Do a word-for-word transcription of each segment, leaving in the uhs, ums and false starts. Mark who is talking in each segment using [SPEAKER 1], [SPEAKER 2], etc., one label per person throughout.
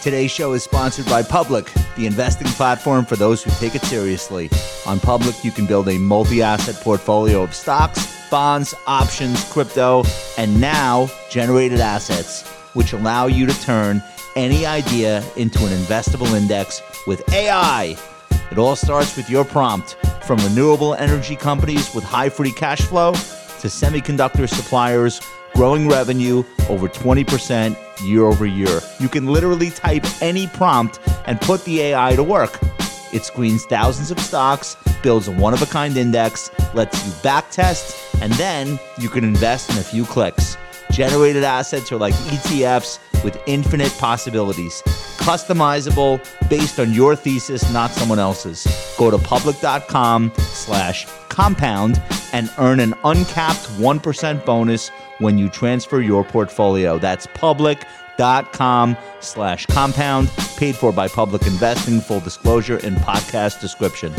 [SPEAKER 1] Today's show is sponsored by Public, the investing platform for those who take it seriously. On Public, you can build a multi-asset portfolio of stocks, bonds, options, crypto, and now generated assets, which allow you to turn any idea into an investable index with A I. It all starts with your prompt, from renewable energy companies with high free cash flow to semiconductor suppliers growing revenue over twenty percent year over year. You can literally type any prompt and put the A I to work. It screens thousands of stocks, builds a one-of-a-kind index, lets you backtest, and then you can invest in a few clicks. Generated assets are like E T Fs with infinite possibilities. Customizable based on your thesis, not someone else's. Go to public.com slash compound and earn an uncapped one percent bonus when you transfer your portfolio. That's public.com slash compound, paid for by Public Investing. Full disclosure in podcast description.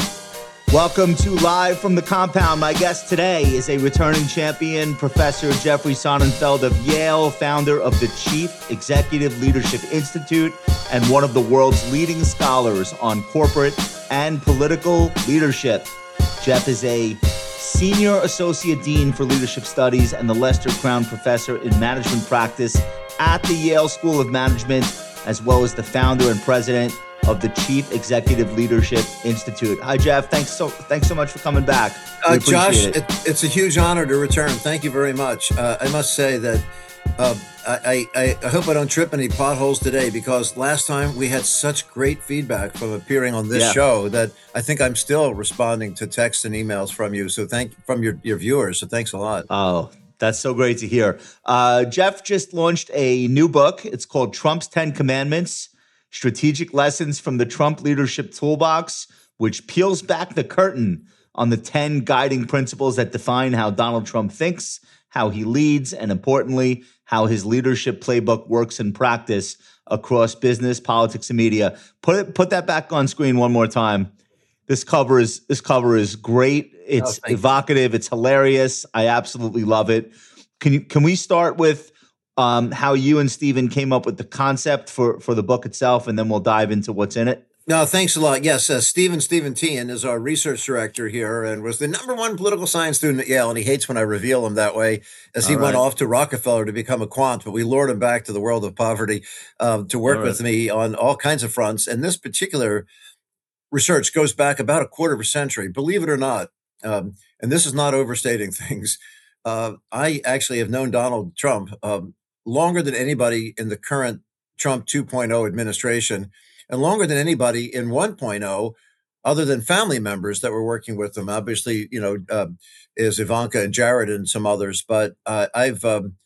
[SPEAKER 1] Welcome to Live from the Compound. My guest today is a returning champion, Professor Jeffrey Sonnenfeld of Yale, founder of the Chief Executive Leadership Institute, and one of the world's leading scholars on corporate and political leadership. Jeff is a Senior Associate Dean for Leadership Studies and the Lester Crown Professor in Management Practice at the Yale School of Management, as well as the founder and president of the Chief Executive Leadership Institute. Hi, Jeff. Thanks so thanks so much for coming back.
[SPEAKER 2] Uh, Josh, it. It, it's a huge honor to return. Thank you very much. Uh, I must say that uh, I, I, I hope I don't trip any potholes today, because last time we had such great feedback from appearing on this yeah. show that I think I'm still responding to texts and emails from you. So thank from your, your viewers. So thanks a lot.
[SPEAKER 1] Oh, that's so great to hear. Uh, Jeff just launched a new book. It's called Trump's ten Commandments, Strategic Lessons from the Trump Leadership Toolbox, which peels back the curtain on the ten guiding principles that define how Donald Trump thinks, how he leads, and importantly, how his leadership playbook works in practice across business, politics, and media. Put it, put that back on screen one more time. This cover is this cover is great. It's oh, evocative. You. It's hilarious. I absolutely love it. Can you can we start with um, how you and Stephen came up with the concept for for the book itself, and then we'll dive into what's in it?
[SPEAKER 2] No, thanks a lot. Yes, uh, Stephen Stephen Teehan is our research director here and was the number one political science student at Yale, and he hates when I reveal him that way, as he All went right. off to Rockefeller to become a quant, but we lured him back to the world of poverty uh, to work right. with me on all kinds of fronts. And this particular research goes back about a quarter of a century, believe it or not. Um, and this is not overstating things. Uh, I actually have known Donald Trump um, longer than anybody in the current Trump two point oh administration, and longer than anybody in one point oh, other than family members that were working with them. Obviously, you know, uh, is Ivanka and Jared and some others. But uh, I've um,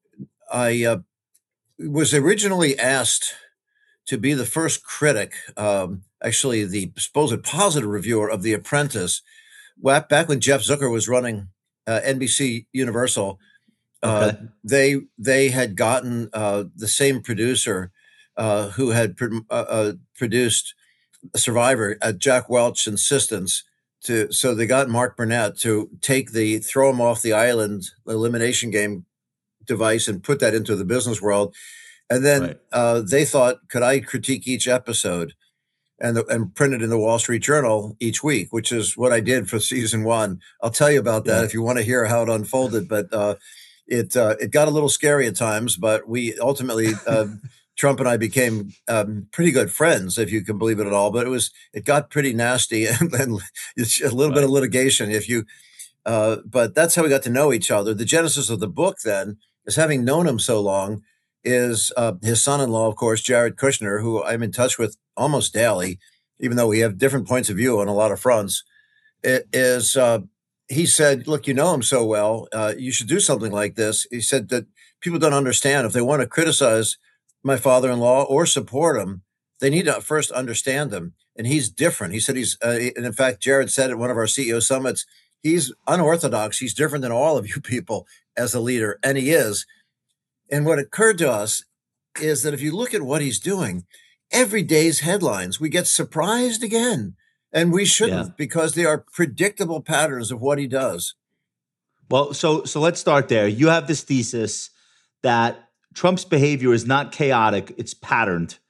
[SPEAKER 2] I uh, was originally asked to be the first critic, um, actually the supposed positive reviewer of The Apprentice, back when Jeff Zucker was running uh, N B C Universal. Uh, okay. They they had gotten uh, the same producer Uh, who had pr- uh, uh, produced Survivor at Jack Welch's insistence to, so they got Mark Burnett to take the throw him off the island elimination game device and put that into the business world. And then right. uh, they thought, could I critique each episode and, the, and print it in the Wall Street Journal each week, which is what I did for season one. I'll tell you about that yeah. if you want to hear how it unfolded, but uh, it, uh, it got a little scary at times, but we ultimately, uh, Trump and I became um, pretty good friends, if you can believe it at all. But it was it got pretty nasty, and then it's a little right. bit of litigation. If you, uh, but that's how we got to know each other. The genesis of the book, then, is having known him so long, is uh, his son-in-law, of course, Jared Kushner, who I'm in touch with almost daily, even though we have different points of view on a lot of fronts. It is uh, he said, "Look, you know him so well, uh, you should do something like this." He said that people don't understand, if they want to criticize my father-in-law or support him, they need to first understand him. And he's different. He said he's, uh, and in fact, Jared said at one of our C E O summits, he's unorthodox. He's different than all of you people as a leader. And he is. And what occurred to us is that if you look at what he's doing, every day's headlines, we get surprised again. And we shouldn't, yeah. because they are predictable patterns of what he does.
[SPEAKER 1] Well, so so let's start there. You have this thesis that Trump's behavior is not chaotic, it's patterned.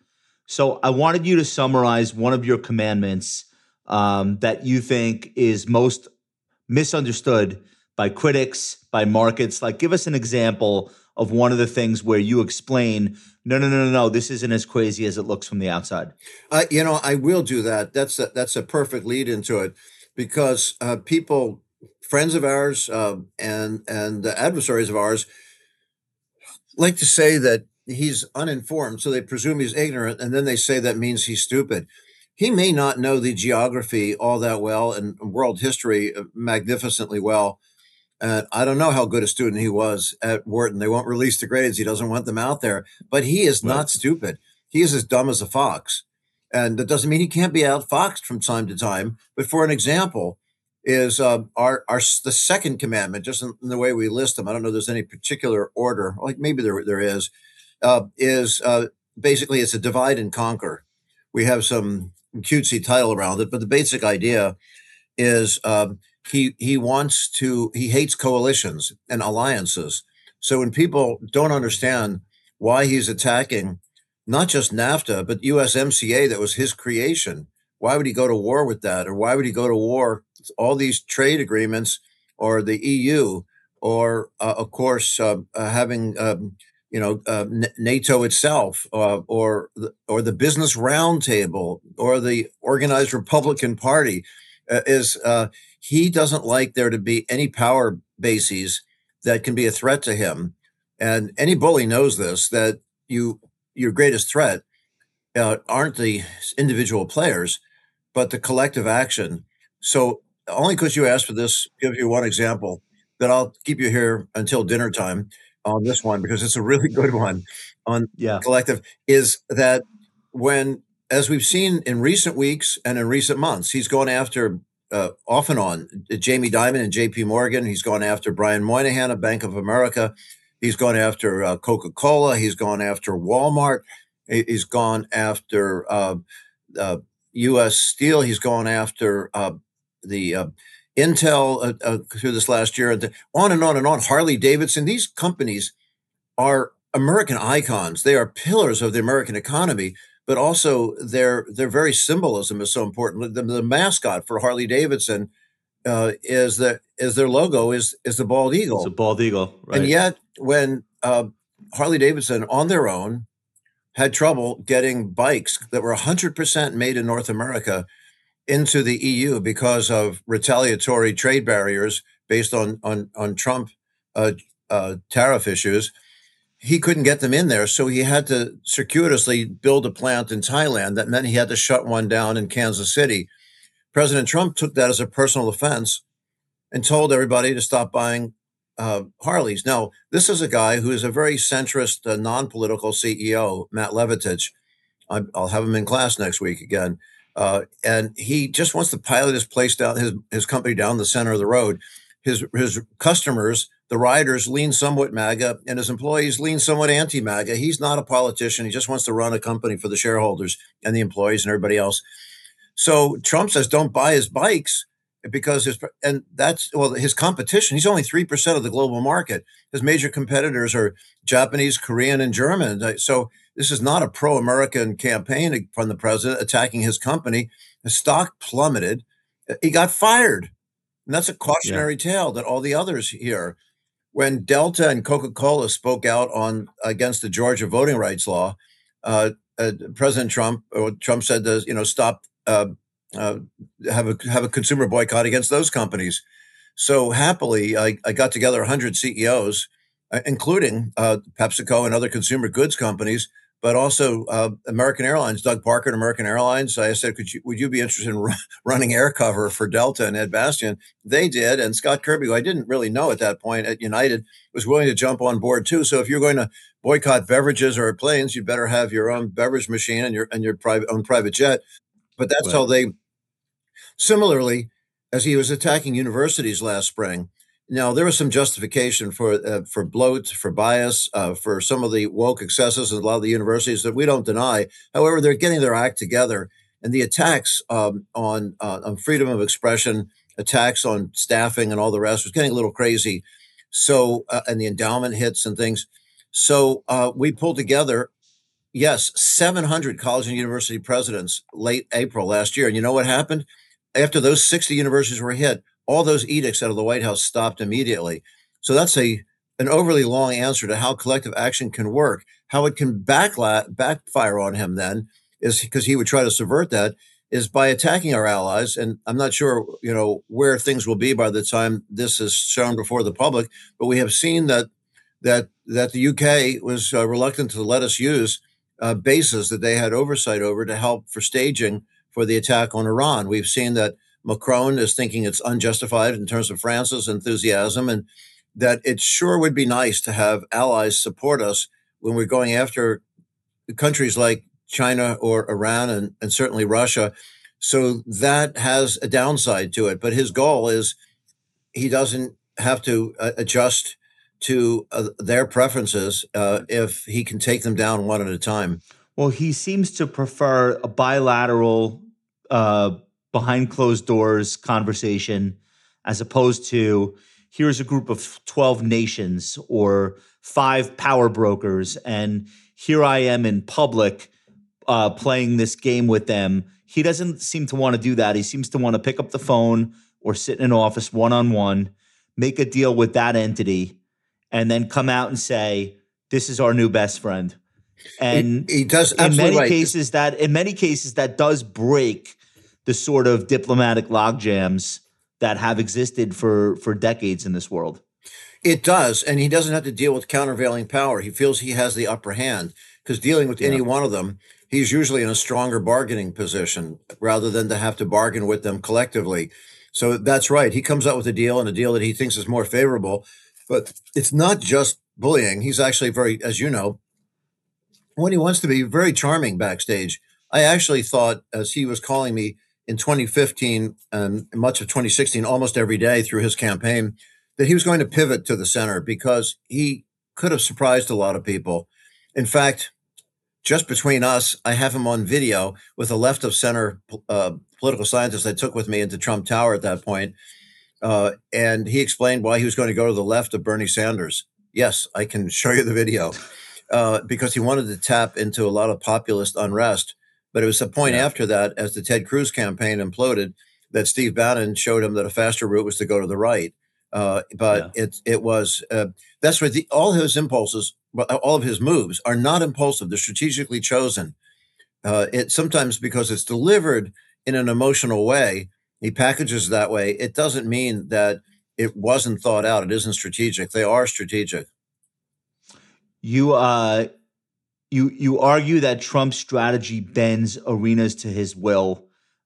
[SPEAKER 1] So I wanted you to summarize one of your commandments um, that you think is most misunderstood by critics, by markets. Like, give us an example of one of the things where you explain, no, no, no, no, no, this isn't as crazy as it looks from the outside.
[SPEAKER 2] Uh, you know, I will do that. That's a, that's a perfect lead into it, because uh, people, friends of ours, uh, and and uh, adversaries of ours, like to say that he's uninformed, so they presume he's ignorant, and then they say that means he's stupid. He may not know the geography all that well and world history uh, magnificently well. Uh, I don't know how good a student he was at Wharton. They won't release the grades. He doesn't want them out there. But he is
[SPEAKER 1] Right.
[SPEAKER 2] not stupid. He is as dumb as a fox. And that doesn't mean he can't be outfoxed from time to time. But for an example, is uh, our our the second commandment, just in, in the way we list them. I don't know if there's any particular order, like maybe there there is. Uh, is uh, basically it's a divide and conquer. We have some cutesy title around it, but the basic idea is um, he he wants to he hates coalitions and alliances. So when people don't understand why he's attacking not just NAFTA but U S M C A, that was his creation, why would he go to war with that, or why would he go to war with all these trade agreements, or the E U, or uh, of course uh, uh, having um, you know uh, N- NATO itself, uh, or the, or the Business Roundtable, or the Organized Republican Party, uh, is uh, he doesn't like there to be any power bases that can be a threat to him. And any bully knows this, that you your greatest threat uh, aren't the individual players, but the collective action. So only because you asked for this, give you one example that I'll keep you here until dinner time on this one, because it's a really good one on
[SPEAKER 1] Yeah.
[SPEAKER 2] collective, is that when, as we've seen in recent weeks and in recent months, he's gone after uh, off and on Jamie Dimon and J P Morgan. He's gone after Brian Moynihan of Bank of America. He's gone after uh, Coca-Cola. He's gone after Walmart. He's gone after uh, uh, U S Steel. He's gone after uh, the uh, Intel uh, uh, through this last year, and on and on and on. Harley Davidson. These companies are American icons. They are pillars of the American economy, but also their their very symbolism is so important. The, the mascot for Harley Davidson uh, is that is their logo is is the bald
[SPEAKER 1] It's a
[SPEAKER 2] eagle.
[SPEAKER 1] bald eagle,
[SPEAKER 2] And
[SPEAKER 1] right?
[SPEAKER 2] yet, when uh, Harley Davidson on their own had trouble getting bikes that were one hundred percent made in North America into the E U because of retaliatory trade barriers based on on on Trump uh, uh, tariff issues, he couldn't get them in there. So he had to circuitously build a plant in Thailand. That meant he had to shut one down in Kansas City. President Trump took that as a personal offense and told everybody to stop buying uh, Harleys. Now, this is a guy who is a very centrist, uh, non-political C E O, Matt Levatich. I, I'll have him in class next week again. Uh, and he just wants to pilot his place down, his his company down the center of the road. His his customers, the riders, lean somewhat MAGA, and his employees lean somewhat anti-MAGA. He's not a politician. He just wants to run a company for the shareholders and the employees and everybody else. So Trump says, don't buy his bikes because his, and that's, well, his competition, he's only three percent of the global market. His major competitors are Japanese, Korean, and German. So this is not a pro-American campaign from the president attacking his company. The stock plummeted. He got fired. And that's a
[SPEAKER 1] Yeah.
[SPEAKER 2] cautionary tale that all the others hear. When Delta and Coca-Cola spoke out on against the Georgia voting rights law, uh, uh, President Trump, or Trump said, to, you know, stop, uh, uh, have a have a consumer boycott against those companies. So happily, I, I got together one hundred C E Os, uh, including uh, PepsiCo and other consumer goods companies, but also uh, American Airlines. Doug Parker at American Airlines. I said, "Could you would you be interested in running air cover for Delta and Ed Bastian?" They did, and Scott Kirby, who I didn't really know at that point at United, was willing to jump on board too. So if you're going to boycott beverages or planes, you better have your own beverage machine and your and your private own private jet. But that's
[SPEAKER 1] Right.
[SPEAKER 2] how they. Similarly, as he was attacking universities last spring, now there was some justification for uh, for bloat, for bias, uh, for some of the woke excesses in a lot of the universities that we don't deny. However, they're getting their act together, and the attacks um, on uh, on freedom of expression, attacks on staffing, and all the rest was getting a little crazy. So, uh, and the endowment hits and things. So uh, we pulled together Yes, seven hundred college and university presidents late April last year. And you know what happened? After those sixty universities were hit, all those edicts out of the White House stopped immediately. So that's a an overly long answer to how collective action can work. How it can backla- backfire on him then is because he would try to subvert that is by attacking our allies. And I'm not sure, you know, where things will be by the time this is shown before the public, but we have seen that that that the U K was uh, reluctant to let us use uh, bases that they had oversight over to help for staging for the attack on Iran. We've seen that Macron is thinking it's unjustified in terms of France's enthusiasm, and that it sure would be nice to have allies support us when we're going after countries like China or Iran and, and certainly Russia. So that has a downside to it. But his goal is he doesn't have to uh, adjust to uh, their preferences uh, if he can take them down one at a time.
[SPEAKER 1] Well, he seems to prefer a bilateral, uh, behind closed doors conversation as opposed to here's a group of twelve nations or five power brokers, and here I am in public uh, playing this game with them. He doesn't seem to want to do that. He seems to want to pick up the phone or sit in an office one on one, make a deal with that entity, and then come out and say, this is our new best friend. And
[SPEAKER 2] he, he does
[SPEAKER 1] in many
[SPEAKER 2] right.
[SPEAKER 1] cases that in many cases that does break the sort of diplomatic logjams that have existed for for decades in this world.
[SPEAKER 2] It does, and he doesn't have to deal with countervailing power. He feels he has the upper hand because dealing with yeah. any one of them, he's usually in a stronger bargaining position rather than to have to bargain with them collectively. So that's right. He comes out with a deal and a deal that he thinks is more favorable, but it's not just bullying. He's actually very, as you know, when he wants to be very charming backstage. I actually thought as he was calling me in twenty fifteen and much of twenty sixteen, almost every day through his campaign, that he was going to pivot to the center because he could have surprised a lot of people. In fact, just between us, I have him on video with a left of center uh, political scientist I took with me into Trump Tower at that point. Uh, and he explained why he was going to go to the left of Bernie Sanders. Yes, I can show you the video uh, because he wanted to tap into a lot of populist unrest. But it was the point yeah. after that, as the Ted Cruz campaign imploded, that Steve Bannon showed him that a faster route was to go to the right. Uh, but yeah. it it was uh, that's where the, all his impulses, all of his moves are not impulsive; they're strategically chosen. Uh, it sometimes because it's delivered in an emotional way, he packages that way. It doesn't mean that it wasn't thought out. It isn't strategic. They are strategic.
[SPEAKER 1] You uh, you you argue that Trump's strategy bends arenas to his will,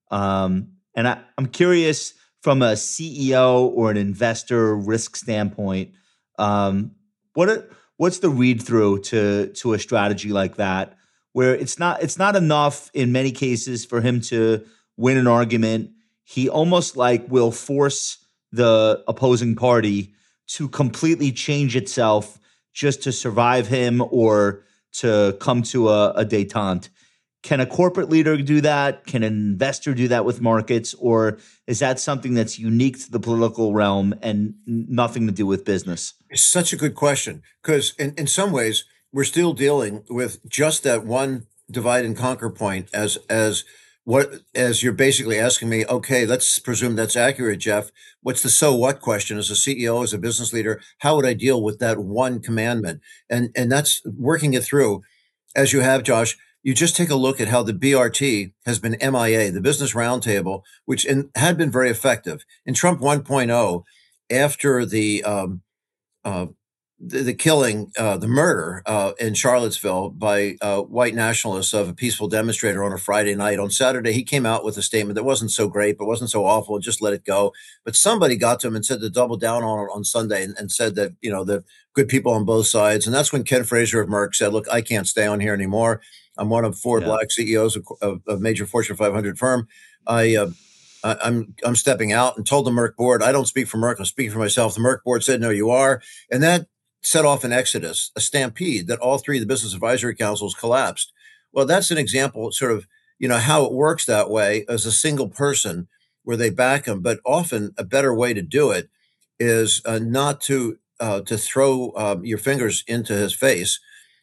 [SPEAKER 1] um, and I, I'm curious. From a C E O or an investor risk standpoint, um, what are, what's the read through to to a strategy like that, where it's not it's not enough in many cases for him to win an argument? He almost like will force the opposing party to completely change itself just to survive him or to come to a, a détente. Can a corporate leader do that? Can an investor do that with markets? Or is that something that's unique to the political realm and nothing to do with business?
[SPEAKER 2] It's such a good question because in, in some ways, we're still dealing with just that one divide and conquer point as as what as you're basically asking me, okay, let's presume that's accurate, Jeff. What's the so what question as a C E O, as a business leader? How would I deal with that one commandment? And and that's working it through as you have, Josh. You just take a look at how the B R T has been M I A, the Business Roundtable, which in, had been very effective. In Trump one point oh, after the um, uh, the, the killing, uh, the murder uh, in Charlottesville by uh, white nationalists of a peaceful demonstrator on a Friday night, on Saturday, he came out with a statement that wasn't so great, but wasn't so awful, just let it go. But somebody got to him and said to double down on it on Sunday and, and said that, you know, the good people on both sides. And that's when Ken Fraser of Merck said, look, I can't stay on here anymore. I'm one of four yeah. black C E Os of, of a major Fortune five hundred firm. I, uh, I, I'm I'm stepping out and told the Merck board, I don't speak for Merck, I'm speaking for myself. The Merck board said, no, you are. And that set off an exodus, a stampede that all three of the business advisory councils collapsed. Well, that's an example of sort of, you know, how it works that way as a single person where they back them. But often a better way to do it is uh, not to uh, to throw uh, your fingers into his face,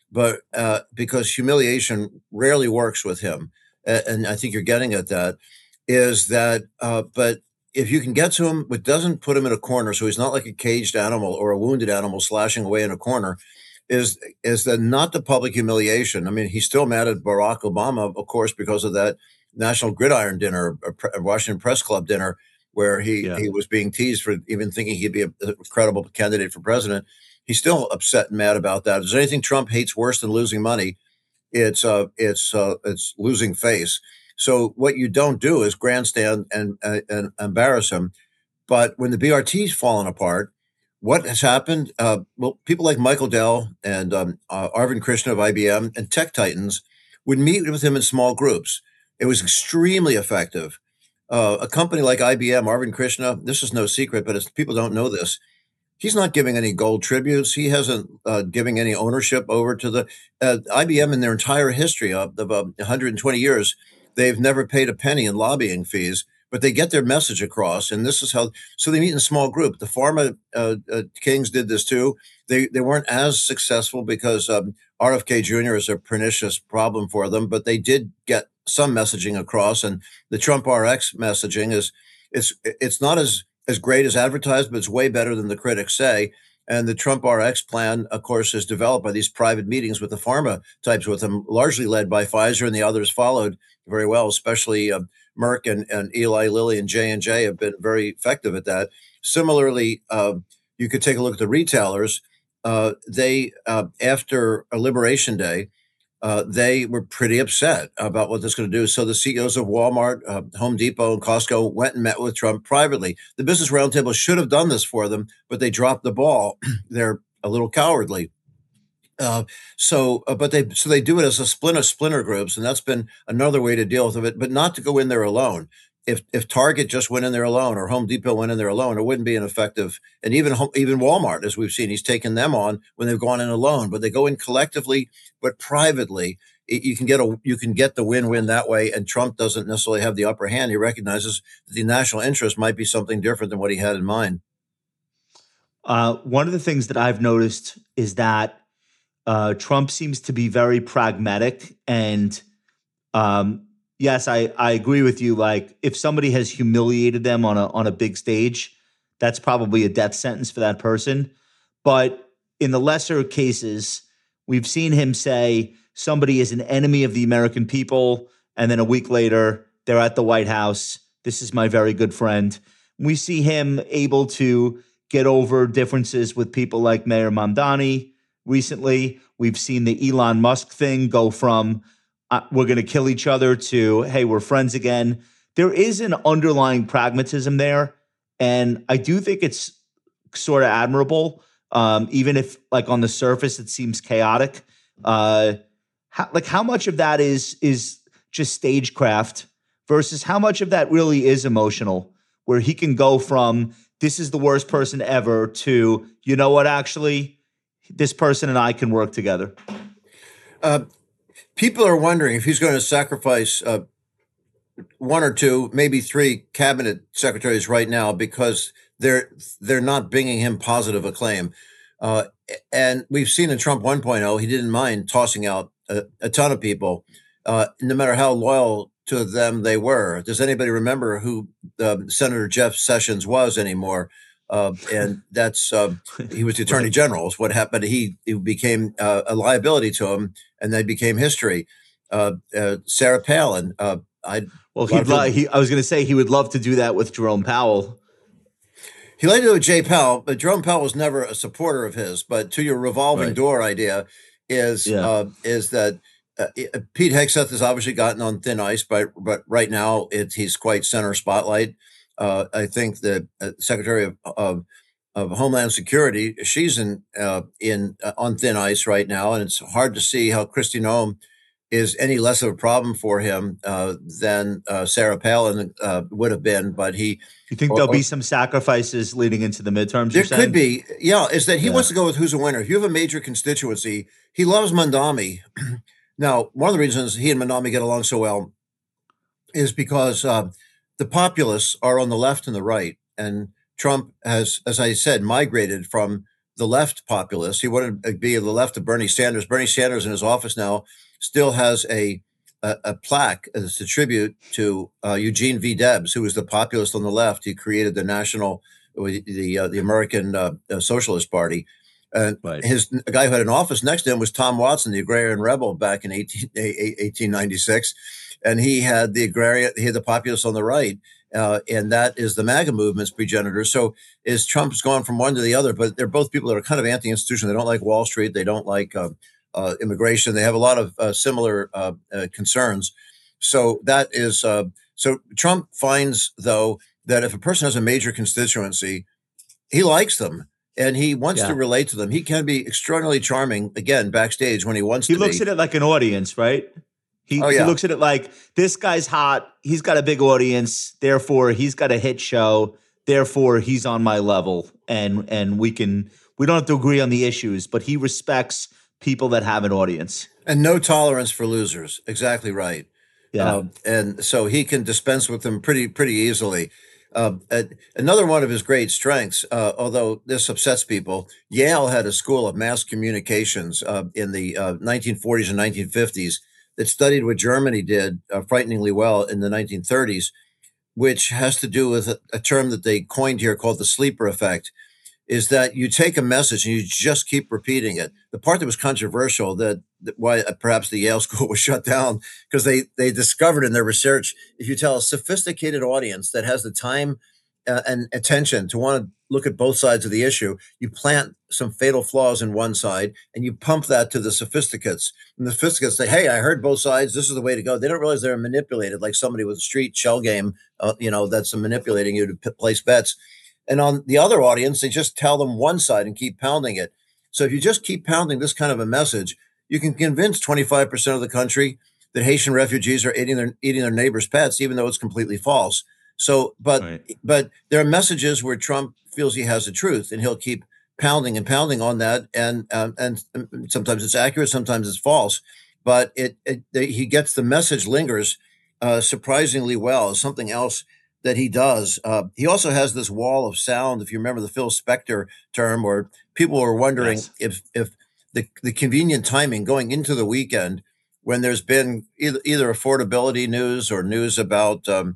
[SPEAKER 2] but uh, because humiliation rarely works with him, and, and I think you're getting at that, is that, uh, but if you can get to him, but doesn't put him in a corner, so he's not like a caged animal or a wounded animal slashing away in a corner, is is that not the public humiliation. I mean, he's still mad at Barack Obama, of course, because of that National Gridiron dinner, a Washington Press Club dinner, where he,
[SPEAKER 1] Yeah.
[SPEAKER 2] he was being teased for even thinking he'd be a, a credible candidate for president. He's still upset and mad about that. If there's anything Trump hates worse than losing money, it's uh, it's uh, it's losing face. So what you don't do is grandstand and uh, and embarrass him. But when the B R T's fallen apart, what has happened? Uh, well, people like Michael Dell and um, uh, Arvind Krishna of I B M and tech titans would meet with him in small groups. It was extremely effective. Uh, a company like I B M, Arvind Krishna, this is no secret, but it's, people don't know this. He's not giving any gold tributes. He hasn't uh, giving any ownership over to the uh, I B M in their entire history of, of uh, one hundred twenty years. They've never paid a penny in lobbying fees, but they get their message across. And this is how, so they meet in a small group. The pharma uh, uh, kings did this too. They, they weren't as successful because um, R F K Junior is a pernicious problem for them, but they did get some messaging across. And the Trump R X messaging is, it's, it's not as, as great as advertised, but it's way better than the critics say. And the Trump R X plan, of course, is developed by these private meetings with the pharma types with them, largely led by Pfizer, and the others followed very well, especially uh, Merck and, and Eli Lilly and J and J have been very effective at that. Similarly, uh, you could take a look at the retailers. Uh, they, uh, after a Liberation Day, uh, they were pretty upset about what this is going to do. So the C E Os of Walmart, uh, Home Depot, and Costco went and met with Trump privately. The Business Roundtable should have done this for them, but they dropped the ball. They're a little cowardly. Uh, so, uh, but they so they do it as a splinter splinter groups, and that's been another way to deal with it. But not to go in there alone. If if Target just went in there alone, or Home Depot went in there alone, it wouldn't be an effective. And even even Walmart, as we've seen, he's taken them on when they've gone in alone. But they go in collectively, but privately. It, you can get a you can get the win win that way. And Trump doesn't necessarily have the upper hand. He recognizes that the national interest might be something different than what he had in mind.
[SPEAKER 1] Uh, one of the things that I've noticed is that Uh, Trump seems to be very pragmatic. And um, yes, I, I agree with you. Like, if somebody has humiliated them on a on a big stage, that's probably a death sentence for that person. But in the lesser cases, we've seen him say somebody is an enemy of the American people, and then a week later, they're at the White House. This is my very good friend. We see him able to get over differences with people like Mayor Mamdani. Recently, we've seen the Elon Musk thing go from uh, we're going to kill each other to, hey, we're friends again. There is an underlying pragmatism there. And I do think it's sort of admirable, um, even if like on the surface it seems chaotic. Uh, how, like how much of that is is just stagecraft versus how much of that really is emotional, where he can go from this is the worst person ever to, you know what, actually, this person and I can work together.
[SPEAKER 2] Uh, people are wondering if he's going to sacrifice uh, one or two, maybe three cabinet secretaries right now because they're they're not bringing him positive acclaim. Uh, and we've seen in Trump one point oh, he didn't mind tossing out a, a ton of people, uh, no matter how loyal to them they were. Does anybody remember who uh, Senator Jeff Sessions was anymore? Uh, and that's uh, he was the attorney general. Is what happened. He, he became uh, a liability to him, and they became history. Uh, uh, Sarah Palin. Uh, I
[SPEAKER 1] well, he'd lo- he, I was going to say he would love to do that with Jerome Powell.
[SPEAKER 2] He liked to do it with Jay Powell, but Jerome Powell was never a supporter of his. But to your revolving right. door idea, is yeah. uh, is that uh, Pete Hegseth has obviously gotten on thin ice, but but right now it, he's quite center spotlight. Uh, I think the uh, Secretary of, of of Homeland Security, she's in uh, in uh, on thin ice right now, and it's hard to see how Kristi Noem is any less of a problem for him uh, than uh, Sarah Palin uh, would have been. But he,
[SPEAKER 1] you think or, there'll be some sacrifices leading into the midterms?
[SPEAKER 2] There could be, yeah. Is that he yeah. wants to go with who's a winner? If you have a major constituency, he loves Mamdani. Now, one of the reasons he and Mamdani get along so well is because uh, the populists are on the left and the right, and Trump has, as I said, migrated from the left populist. He wanted to be the left of Bernie Sanders. Bernie Sanders in his office now still has a a, a plaque as a tribute to uh, Eugene V. Debs, who was the populist on the left. He created the national, the uh, the American uh, Socialist Party. And right. his a guy who had an office next to him was Tom Watson, the agrarian rebel back in eighteen ninety-six. And he had the agrarian, he had the populists on the right. Uh, and that is the MAGA movement's progenitor. So is Trump's gone from one to the other, but they're both people that are kind of anti-institution. They don't like Wall Street. They don't like uh, uh, immigration. They have a lot of uh, similar uh, uh, concerns. So that is, uh, so Trump finds, though, that if a person has a major constituency, he likes them. And he wants yeah. to relate to them. He can be extraordinarily charming, again, backstage when he wants
[SPEAKER 1] he
[SPEAKER 2] to be.
[SPEAKER 1] He looks at it like an audience, right? He, oh, yeah. he looks at it like, this guy's hot. He's got a big audience. Therefore, he's got a hit show. Therefore, he's on my level. And and we can we don't have to agree on the issues, but he respects people that have an audience.
[SPEAKER 2] And no tolerance for losers. Exactly right.
[SPEAKER 1] Yeah.
[SPEAKER 2] Um, and so he can dispense with them pretty pretty easily. Uh, another one of his great strengths, uh, although this upsets people, Yale had a school of mass communications uh, in the uh, nineteen forties and nineteen fifties that studied what Germany did uh, frighteningly well in the nineteen thirties, which has to do with a, a term that they coined here called the sleeper effect, is that you take a message and you just keep repeating it. The part that was controversial, that, that why perhaps the Yale school was shut down, because they they discovered in their research, if you tell a sophisticated audience that has the time uh, and attention to want to look at both sides of the issue, you plant some fatal flaws in one side and you pump that to the sophisticates. And the sophisticates say, hey, I heard both sides. This is the way to go. They don't realize they're manipulated like somebody with a street shell game, uh, you know, that's manipulating you to p- place bets. And on the other audience, they just tell them one side and keep pounding it. So if you just keep pounding this kind of a message, you can convince twenty-five percent of the country that Haitian refugees are eating their eating their neighbors' pets, even though it's completely false. So, but right. but there are messages where Trump feels he has the truth, and he'll keep pounding and pounding on that. And um, and sometimes it's accurate, sometimes it's false. But it, it he gets the message lingers uh, surprisingly well. Something else that he does. Uh, he also has this wall of sound. If you remember the Phil Spector term, where people were wondering yes. if if the, the convenient timing going into the weekend, when there's been either, either affordability news or news about um,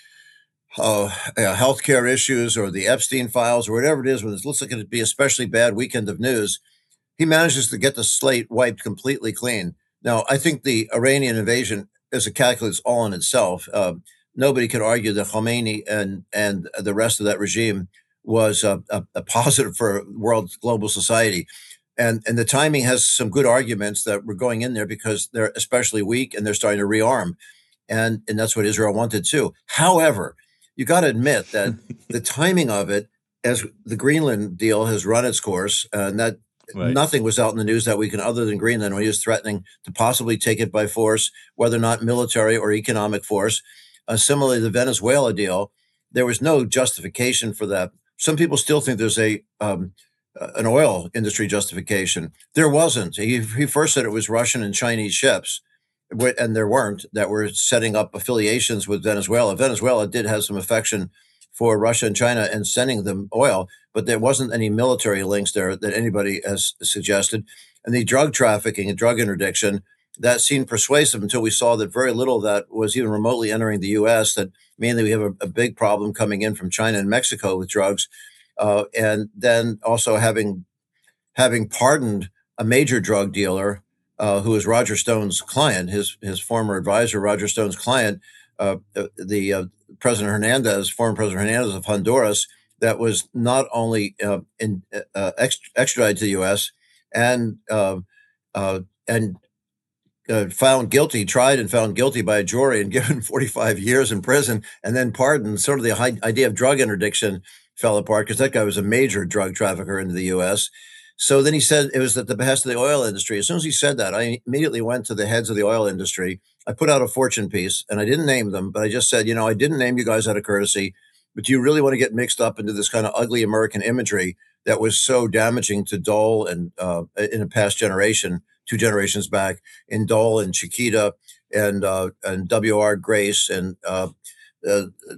[SPEAKER 2] uh, uh, healthcare issues or the Epstein files or whatever it is, when it looks like it'd be a especially bad weekend of news, he manages to get the slate wiped completely clean. Now, I think the Iranian invasion is a calculus all in itself. Uh, Nobody could argue that Khomeini and and the rest of that regime was a, a, a positive for world global society. And and the timing has some good arguments that we're going in there because they're especially weak and they're starting to rearm. And, and that's what Israel wanted too. However, you got to admit that the timing of it, as the Greenland deal has run its course, uh, and that right. nothing was out in the news that weekend other than Greenland when he was threatening to possibly take it by force, whether or not military or economic force. Uh, similarly, the Venezuela deal, there was no justification for that. Some people still think there's a um, an oil industry justification. There wasn't. He, he first said it was Russian and Chinese ships, and there weren't, that were setting up affiliations with Venezuela. Venezuela did have some affection for Russia and China and sending them oil, but there wasn't any military links there that anybody has suggested. And the drug trafficking and drug interdiction, that seemed persuasive until we saw that very little of that was even remotely entering the U S, that mainly we have a, a big problem coming in from China and Mexico with drugs. Uh, and then also having having pardoned a major drug dealer uh, who is Roger Stone's client, his his former advisor, Roger Stone's client, uh, the uh, President Hernandez, former President Hernandez of Honduras, that was not only uh, in, uh, extradited to the U S and uh, uh, and Uh, found guilty, tried and found guilty by a jury and given forty-five years in prison and then pardoned. Sort of the high idea of drug interdiction fell apart because that guy was a major drug trafficker into the U S. So then he said it was at the behest of the oil industry. As soon as he said that, I immediately went to the heads of the oil industry. I put out a fortune piece and I didn't name them, but I just said, you know, I didn't name you guys out of courtesy, but do you really want to get mixed up into this kind of ugly American imagery that was so damaging to Dole and uh, in a past generation? Two generations back, in Dole and Chiquita and uh, and W R Grace and uh, uh,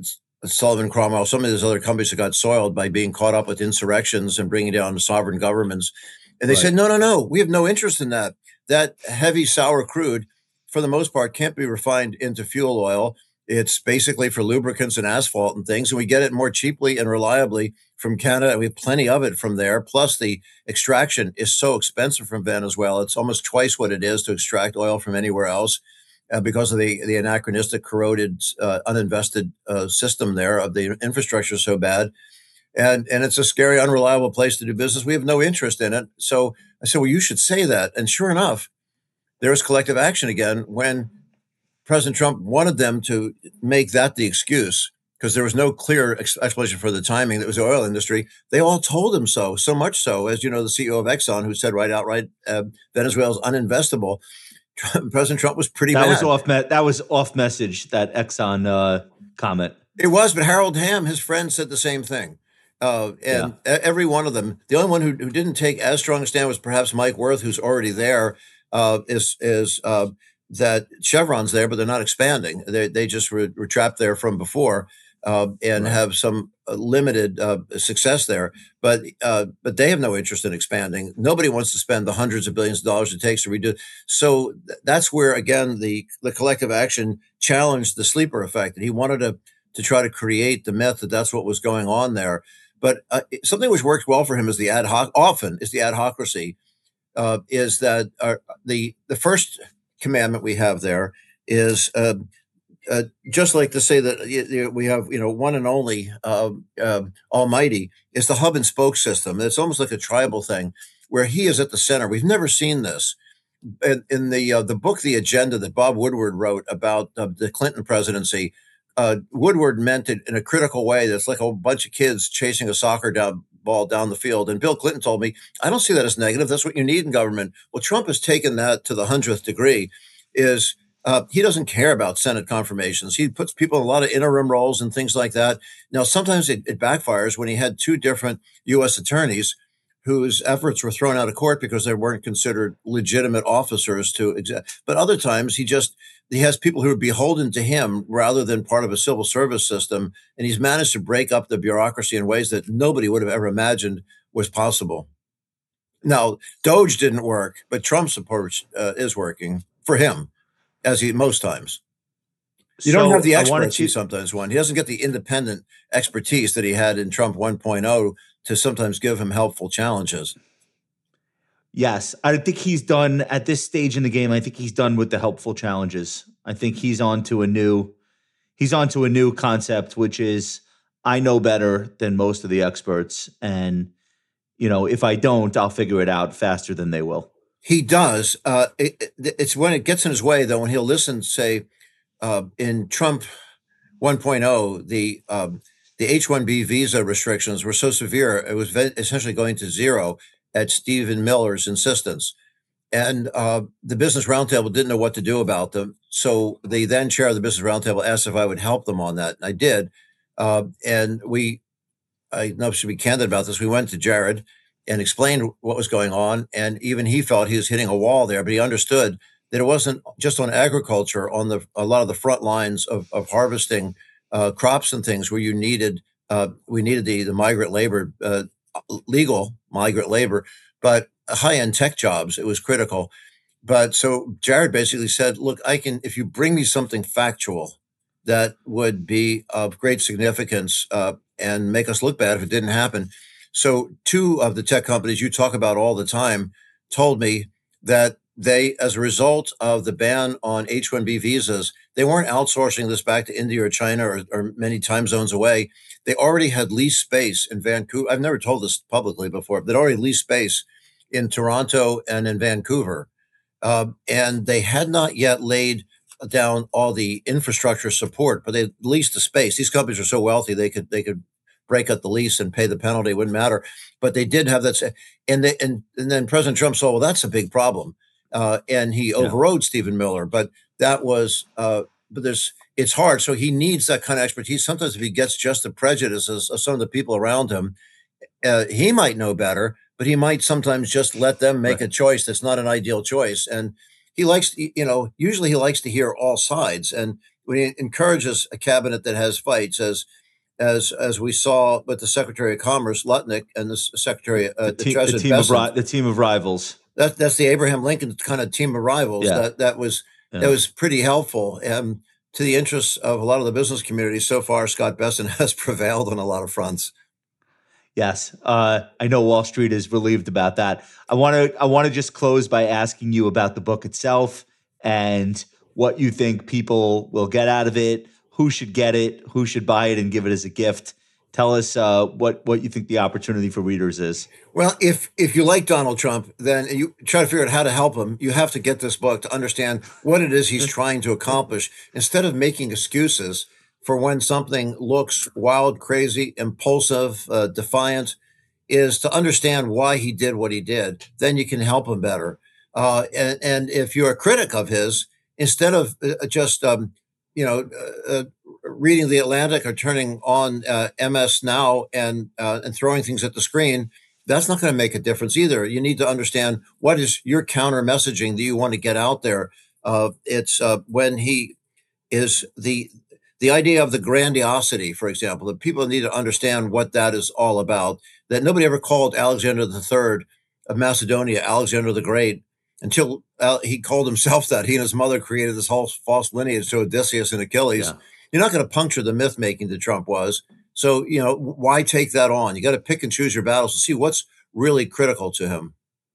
[SPEAKER 2] Sullivan Cromwell, some of these other companies that got soiled by being caught up with insurrections and bringing down sovereign governments. And they right. said, no, no, no, we have no interest in that. That heavy sour crude, for the most part, can't be refined into fuel oil. It's basically for lubricants and asphalt and things. And we get it more cheaply and reliably from Canada. And we have plenty of it from there. Plus, the extraction is so expensive from Venezuela. It's almost twice what it is to extract oil from anywhere else. Uh, because of the, the anachronistic, corroded, uh, uninvested uh, system there of the infrastructure so bad. And and it's a scary, unreliable place to do business. We have no interest in it. So I said, well, you should say that. And sure enough, there was collective action again when President Trump wanted them to make that the excuse, because there was no clear ex- explanation for the timing. That was the oil industry. They all told him so, so much so, as you know, the C E O of Exxon, who said right outright, uh, Venezuela is uninvestable. President Trump was pretty
[SPEAKER 1] that
[SPEAKER 2] mad.
[SPEAKER 1] Was off me- that was off message, that Exxon uh, comment.
[SPEAKER 2] It was, but Harold Hamm, his friend, said the same thing. Uh, and yeah. every one of them, the only one who, who didn't take as strong a stand was perhaps Mike Wirth, who's already there, uh, is is uh, that Chevron's there, but they're not expanding. They they just were, were trapped there from before uh, and right. have some limited uh, success there. But uh, but they have no interest in expanding. Nobody wants to spend the hundreds of billions of dollars it takes to redo. So th- that's where, again, the, the collective action challenged the sleeper effect. And he wanted to, to try to create the myth that that's what was going on there. But uh, something which works well for him is the ad hoc, often is the adhocracy, uh, is that uh, the the first commandment we have there is uh, uh, just like to say that we have, you know, one and only uh, uh, Almighty is the hub and spoke system. It's almost like a tribal thing where he is at the center. We've never seen this. In, in the uh, the book, The Agenda, that Bob Woodward wrote about uh, the Clinton presidency, uh, Woodward meant it in a critical way. That's like a bunch of kids chasing a soccer down, ball down the field. And Bill Clinton told me, I don't see that as negative. That's what you need in government. Well, Trump has taken that to the hundredth degree. Is uh, he doesn't care about Senate confirmations. He puts people in a lot of interim roles and things like that. Now, sometimes it, it backfires when he had two different U S attorneys whose efforts were thrown out of court because they weren't considered legitimate officers to exist. But other times he just, he has people who are beholden to him rather than part of a civil service system. And he's managed to break up the bureaucracy in ways that nobody would have ever imagined was possible. Now, Doge didn't work, but Trump's approach uh, is working for him, as he most times. You so don't have the experts he sometimes want. He doesn't get the independent expertise that he had in Trump one point oh to sometimes give him helpful challenges.
[SPEAKER 1] Yes, I think he's done at this stage in the game. I think he's done with the helpful challenges. I think he's on to a new, he's on to a new concept, which is I know better than most of the experts. And, you know, if I don't, I'll figure it out faster than they will.
[SPEAKER 2] He does. Uh, it, it's when it gets in his way, though, when he'll listen, say, uh, in Trump one point oh, the um, the H one B visa restrictions were so severe, it was essentially going to zero at Stephen Miller's insistence. And uh, the Business Roundtable didn't know what to do about them. So the then chair of the Business Roundtable asked if I would help them on that. And I did. Uh, and we, I know, should be candid about this. We went to Jared and explained what was going on. And even he felt he was hitting a wall there, but he understood that it wasn't just on agriculture, on the a lot of the front lines of, of harvesting uh, crops and things where you needed, uh, we needed the, the migrant labor, uh, legal migrant labor, but high-end tech jobs, it was critical. But so Jared basically said, look, I can, if you bring me something factual that would be of great significance uh, and make us look bad if it didn't happen. So two of the tech companies you talk about all the time told me that they, as a result of the ban on H one B visas, they weren't outsourcing this back to India or China or, or many time zones away. They already had leased space in Vancouver. I've never told this publicly before. They'd already leased space in Toronto and in Vancouver. Uh, and they had not yet laid down all the infrastructure support, but they leased the space. These companies are so wealthy, they could they could break up the lease and pay the penalty. It wouldn't matter. But they did have that. And, they, and, and then President Trump saw, well, that's a big problem. Uh, and he yeah. overrode Stephen Miller. But that was, uh, but there's, it's hard. So he needs that kind of expertise. Sometimes if he gets just the prejudices of some of the people around him, uh, he might know better, but he might sometimes just let them make right. a choice that's not an ideal choice. And he likes, you know, usually he likes to hear all sides. And when he encourages a cabinet that has fights, says, as as we saw with the Secretary of Commerce Lutnick and the Secretary, uh,
[SPEAKER 1] the,
[SPEAKER 2] the,
[SPEAKER 1] te-
[SPEAKER 2] Treasurer
[SPEAKER 1] the team of
[SPEAKER 2] Bessent.
[SPEAKER 1] ri- the team of rivals.
[SPEAKER 2] That that's the Abraham Lincoln kind of team of rivals.
[SPEAKER 1] Yeah.
[SPEAKER 2] That that was
[SPEAKER 1] Yeah.
[SPEAKER 2] that was pretty helpful. Um, to the interests of a lot of the business community, so far, Scott Bessent has prevailed on a lot of fronts.
[SPEAKER 1] Yes, uh, I know Wall Street is relieved about that. I want to I want to just close by asking you about the book itself and what you think people will get out of it, who should get it, who should buy it and give it as a gift. Tell us uh, what what you think the opportunity for readers is.
[SPEAKER 2] Well, if if you like Donald Trump, then you try to figure out how to help him. You have to get this book to understand what it is he's trying to accomplish. Instead of making excuses for when something looks wild, crazy, impulsive, uh, defiant, is to understand why he did what he did. Then you can help him better. Uh, and, and if you're a critic of his, instead of uh, just um, you know uh, uh, reading the Atlantic or turning on uh, M S Now and uh, and throwing things at the screen, that's not going to make a difference either. You need to understand what is your counter messaging that you want to get out there. Uh, it's uh, when he is the the idea of the grandiosity, for example, that people need to understand what that is all about. That nobody ever called Alexander the Third of Macedonia Alexander the Great until uh, he called himself that. He and his mother created this whole false lineage to Odysseus and Achilles. Yeah. You're not going to puncture the myth making that Trump was. So, you know, why take that on? You got to pick and choose your battles to see what's really critical to him.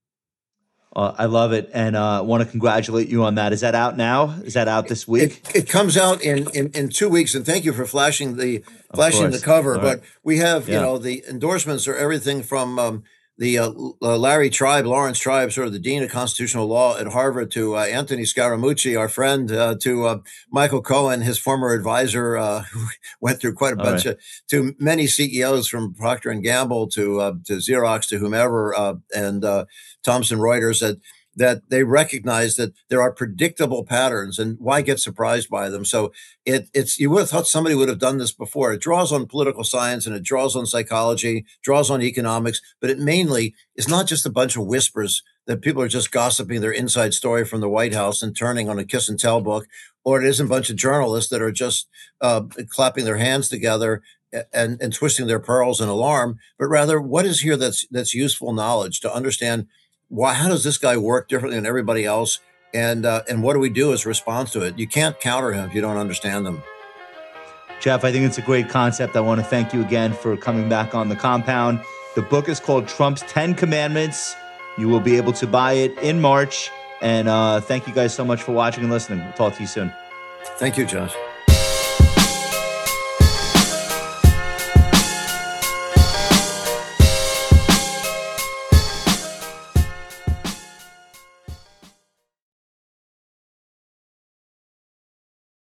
[SPEAKER 1] Uh, I love it, and I uh, want to congratulate you on that. Is that out now? Is that out this week?
[SPEAKER 2] It, it comes out in, in, in two weeks, and thank you for flashing the flashing the cover. All but right. we have, yeah. you know, the endorsements are everything from um, the uh, uh, Larry Tribe, Lawrence Tribe, sort of the dean of constitutional law at Harvard, to uh, Anthony Scaramucci, our friend, uh, to uh, Michael Cohen, his former advisor, uh, who went through quite a All bunch right. of, to many C E Os from Procter and Gamble to uh, to Xerox to whomever, uh, and uh, Thomson Reuters, that that they recognize that there are predictable patterns, and why get surprised by them? So it, it's you would have thought somebody would have done this before. It draws on political science and it draws on psychology, draws on economics, but it mainly is not just a bunch of whispers that people are just gossiping their inside story from the White House and turning on a kiss and tell book, or it isn't a bunch of journalists that are just uh, clapping their hands together and, and twisting their pearls in alarm, but rather what is here that's that's useful knowledge to understand. Why? How does this guy work differently than everybody else? And uh, and what do we do as a response to it? You can't counter him if you don't understand them.
[SPEAKER 1] Jeff, I think it's a great concept. I want to thank you again for coming back on the compound. The book is called Trump's ten Commandments. You will be able to buy it in March. And uh, thank you guys so much for watching and listening. We'll talk to you soon.
[SPEAKER 2] Thank you, Josh.